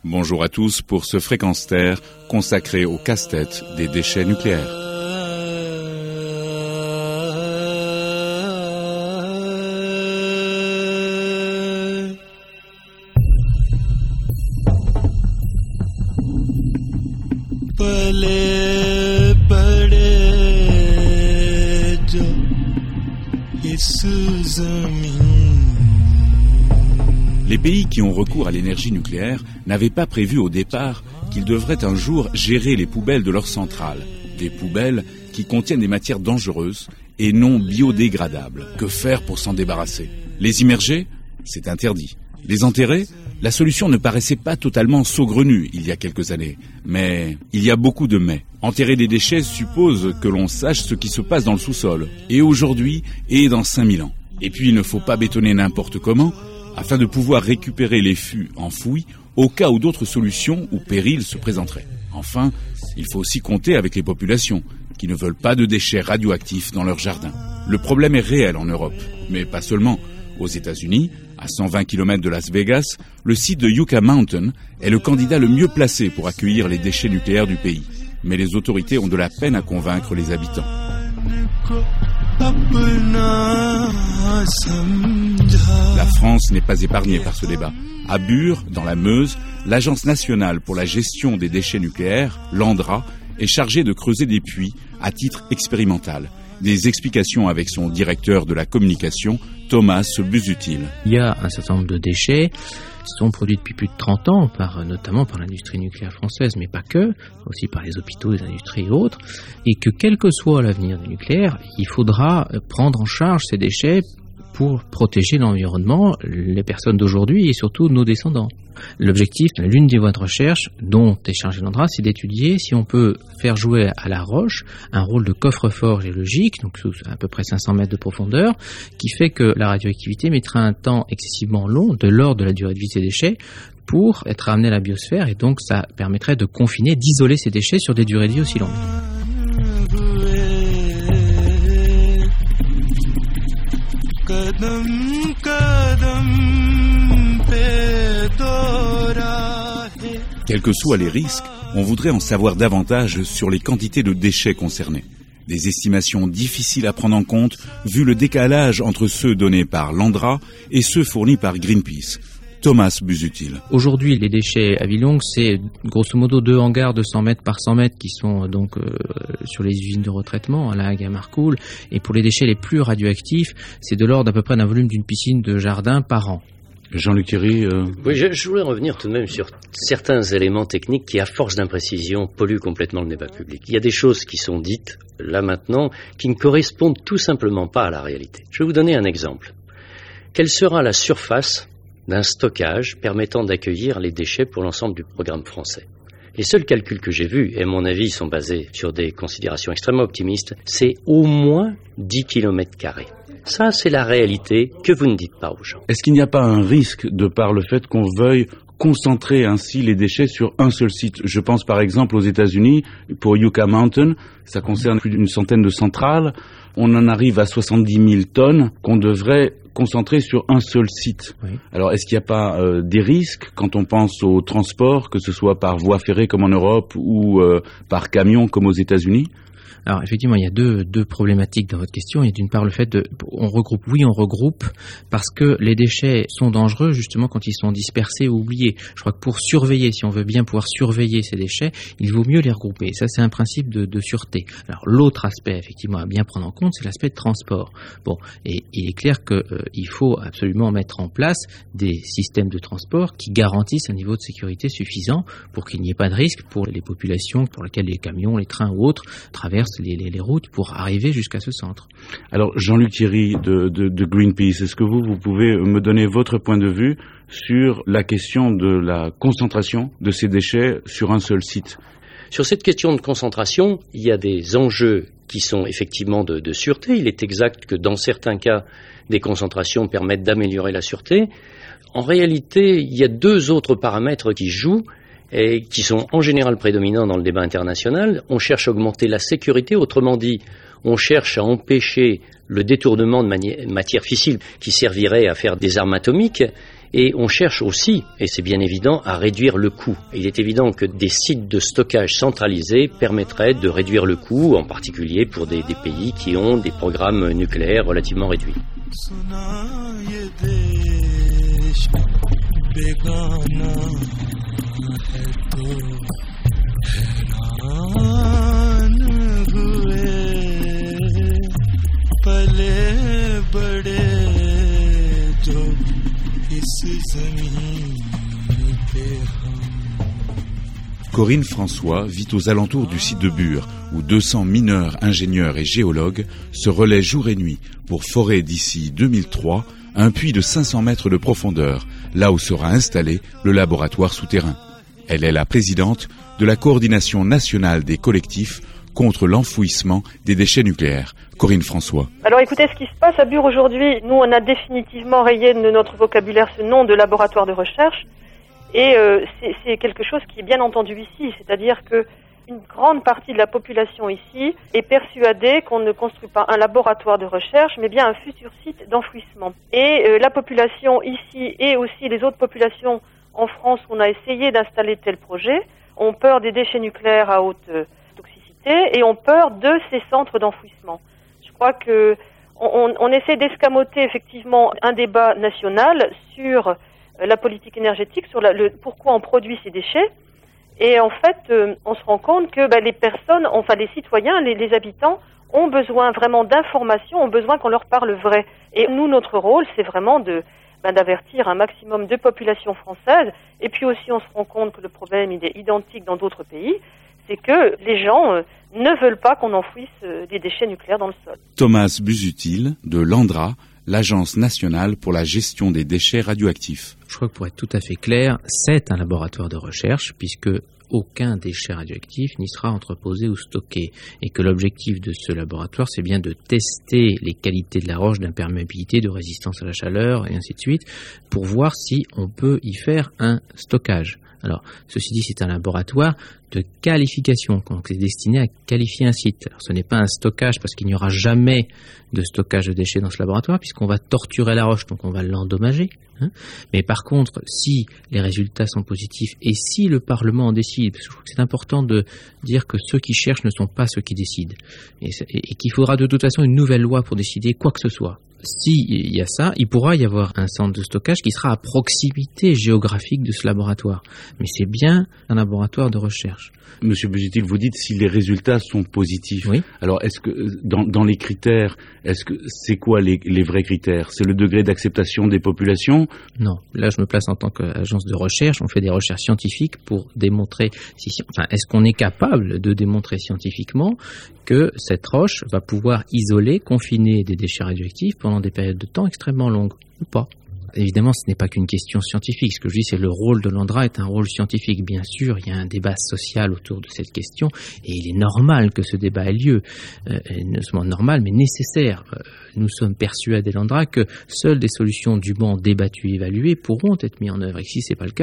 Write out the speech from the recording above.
Bonjour à tous pour ce Fréquence Terre consacré au casse-tête des déchets nucléaires. Les pays qui ont recours à l'énergie nucléaire n'avaient pas prévu au départ qu'ils devraient un jour gérer les poubelles de leurs centrales. Des poubelles qui contiennent des matières dangereuses et non biodégradables. Que faire pour s'en débarrasser? Les immerger? C'est interdit. Les enterrer? La solution ne paraissait pas totalement saugrenue il y a quelques années. Mais il y a beaucoup de mais. Enterrer des déchets suppose que l'on sache ce qui se passe dans le sous-sol. Et aujourd'hui, et dans 5000 ans. Et puis il ne faut pas bétonner n'importe comment, afin de pouvoir récupérer les fûts enfouis au cas où d'autres solutions ou périls se présenteraient. Enfin, il faut aussi compter avec les populations qui ne veulent pas de déchets radioactifs dans leur jardin. Le problème est réel en Europe, mais pas seulement. Aux États-Unis, à 120 km de Las Vegas, le site de Yucca Mountain est le candidat le mieux placé pour accueillir les déchets nucléaires du pays. Mais les autorités ont de la peine à convaincre les habitants. La France n'est pas épargnée par ce débat. À Bure, dans la Meuse, l'Agence nationale pour la gestion des déchets nucléaires, l'ANDRA, est chargée de creuser des puits à titre expérimental. Des explications avec son directeur de la communication, Thomas Busuttil. Il y a un certain nombre de déchets qui sont produits depuis plus de 30 ans, notamment par l'industrie nucléaire française, mais pas que, aussi par les hôpitaux, les industries et autres, et que quel que soit l'avenir du nucléaire, il faudra prendre en charge ces déchets pour protéger l'environnement, les personnes d'aujourd'hui et surtout nos descendants. L'objectif, l'une des voies de recherche dont est chargé l'ANDRA, c'est d'étudier si on peut faire jouer à la roche un rôle de coffre-fort géologique, donc sous à peu près 500 mètres de profondeur, qui fait que la radioactivité mettra un temps excessivement long, de l'ordre de la durée de vie des déchets, pour être amené à la biosphère, et donc ça permettrait de confiner, d'isoler ces déchets sur des durées de vie aussi longues. Quels que soient les risques, on voudrait en savoir davantage sur les quantités de déchets concernés. Des estimations difficiles à prendre en compte vu le décalage entre ceux donnés par l'ANDRA et ceux fournis par Greenpeace. Thomas Busuttil. Aujourd'hui, les déchets à vie longue, c'est grosso modo 2 hangars de 100 mètres par 100 mètres qui sont donc sur les usines de retraitement, à La Hague et à Marcoule. Et pour les déchets les plus radioactifs, c'est de l'ordre à peu près d'un volume d'une piscine de jardin par an. Jean-Luc Thierry. Oui, je voulais revenir tout de même sur certains éléments techniques qui, à force d'imprécision, polluent complètement le débat public. Il y a des choses qui sont dites, là maintenant, qui ne correspondent tout simplement pas à la réalité. Je vais vous donner un exemple. Quelle sera la surface d'un stockage permettant d'accueillir les déchets pour l'ensemble du programme français? Les seuls calculs que j'ai vus, et à mon avis sont basés sur des considérations extrêmement optimistes, c'est au moins 10 km². Ça, c'est la réalité que vous ne dites pas aux gens. Est-ce qu'il n'y a pas un risque de par le fait qu'on veuille concentrer ainsi les déchets sur un seul site? Je pense par exemple aux États-Unis, pour Yucca Mountain, ça concerne plus d'une centaine de centrales. On en arrive à 70 000 tonnes qu'on devrait concentrer sur un seul site. Oui. Alors, est-ce qu'il n'y a pas des risques quand on pense au transport, que ce soit par voie ferrée comme en Europe ou par camion comme aux États-Unis? Alors effectivement, il y a deux problématiques dans votre question. Il y a d'une part le fait on regroupe parce que les déchets sont dangereux justement quand ils sont dispersés ou oubliés. Je crois que pour surveiller, si on veut bien pouvoir surveiller ces déchets, il vaut mieux les regrouper. Ça, c'est un principe de sûreté. Alors l'autre aspect effectivement à bien prendre en compte, c'est l'aspect de transport. Bon, et il est clair que il faut absolument mettre en place des systèmes de transport qui garantissent un niveau de sécurité suffisant pour qu'il n'y ait pas de risque pour les populations pour lesquelles les camions, les trains ou autres traversent les routes pour arriver jusqu'à ce centre. Alors Jean-Luc Thierry de Greenpeace, est-ce que vous pouvez me donner votre point de vue sur la question de la concentration de ces déchets sur un seul site? Sur cette question de concentration, il y a des enjeux qui sont effectivement de sûreté. Il est exact que dans certains cas, des concentrations permettent d'améliorer la sûreté. En réalité, il y a 2 autres paramètres qui jouent et qui sont en général prédominants dans le débat international. On cherche à augmenter la sécurité, autrement dit, on cherche à empêcher le détournement de matières fissiles qui serviraient à faire des armes atomiques. Et on cherche aussi, et c'est bien évident, à réduire le coût. Il est évident que des sites de stockage centralisés permettraient de réduire le coût, en particulier pour des pays qui ont des programmes nucléaires relativement réduits. Corinne François vit aux alentours du site de Bure, où 200 mineurs, ingénieurs et géologues se relaient jour et nuit pour forer d'ici 2003 un puits de 500 mètres de profondeur, là où sera installé le laboratoire souterrain. Elle est la présidente de la coordination nationale des collectifs contre l'enfouissement des déchets nucléaires. Corinne François. Alors écoutez, ce qui se passe à Bure aujourd'hui, nous on a définitivement rayé de notre vocabulaire ce nom de laboratoire de recherche, et c'est quelque chose qui est bien entendu ici, c'est-à-dire que une grande partie de la population ici est persuadée qu'on ne construit pas un laboratoire de recherche, mais bien un futur site d'enfouissement. Et la population ici et aussi les autres populations en France où on a essayé d'installer tel projet ont peur des déchets nucléaires à haute toxicité et ont peur de ces centres d'enfouissement. Je crois que on essaie d'escamoter effectivement un débat national sur la politique énergétique, sur le pourquoi on produit ces déchets. Et en fait, on se rend compte que les personnes, enfin les citoyens, les habitants, ont besoin vraiment d'informations, ont besoin qu'on leur parle vrai. Et nous, notre rôle, c'est vraiment d'avertir un maximum de populations françaises. Et puis aussi, on se rend compte que le problème il est identique dans d'autres pays, c'est que les gens ne veulent pas qu'on enfouisse des déchets nucléaires dans le sol. Thomas Busuttil, de l'ANDRA, l'Agence nationale pour la gestion des déchets radioactifs. Je crois que pour être tout à fait clair, c'est un laboratoire de recherche puisque aucun déchet radioactif n'y sera entreposé ou stocké et que l'objectif de ce laboratoire, c'est bien de tester les qualités de la roche, d'imperméabilité, de résistance à la chaleur et ainsi de suite pour voir si on peut y faire un stockage. Alors, ceci dit, c'est un laboratoire de qualification, donc c'est destiné à qualifier un site. Alors, ce n'est pas un stockage parce qu'il n'y aura jamais de stockage de déchets dans ce laboratoire puisqu'on va torturer la roche, donc on va l'endommager. Mais par contre, si les résultats sont positifs et si le Parlement en décide, parce que je trouve que c'est important de dire que ceux qui cherchent ne sont pas ceux qui décident et qu'il faudra de toute façon une nouvelle loi pour décider quoi que ce soit. Si il y a ça, il pourra y avoir un centre de stockage qui sera à proximité géographique de ce laboratoire. Mais c'est bien un laboratoire de recherche. Monsieur Busuttil, vous dites si les résultats sont positifs. Oui. Alors, est-ce que dans les critères, c'est quoi les vrais critères? C'est le degré d'acceptation des populations? Non. Là, je me place en tant qu'agence de recherche. On fait des recherches scientifiques pour démontrer est-ce qu'on est capable de démontrer scientifiquement que cette roche va pouvoir isoler, confiner des déchets radioactifs pendant des périodes de temps extrêmement longues ou pas. Évidemment, ce n'est pas qu'une question scientifique. Ce que je dis, c'est le rôle de l'ANDRA est un rôle scientifique. Bien sûr, il y a un débat social autour de cette question et il est normal que ce débat ait lieu. Non seulement normal, mais nécessaire. Nous sommes persuadés, l'ANDRA, que seules des solutions dûment débattues et évaluées pourront être mises en œuvre. Et si ce n'est pas le cas,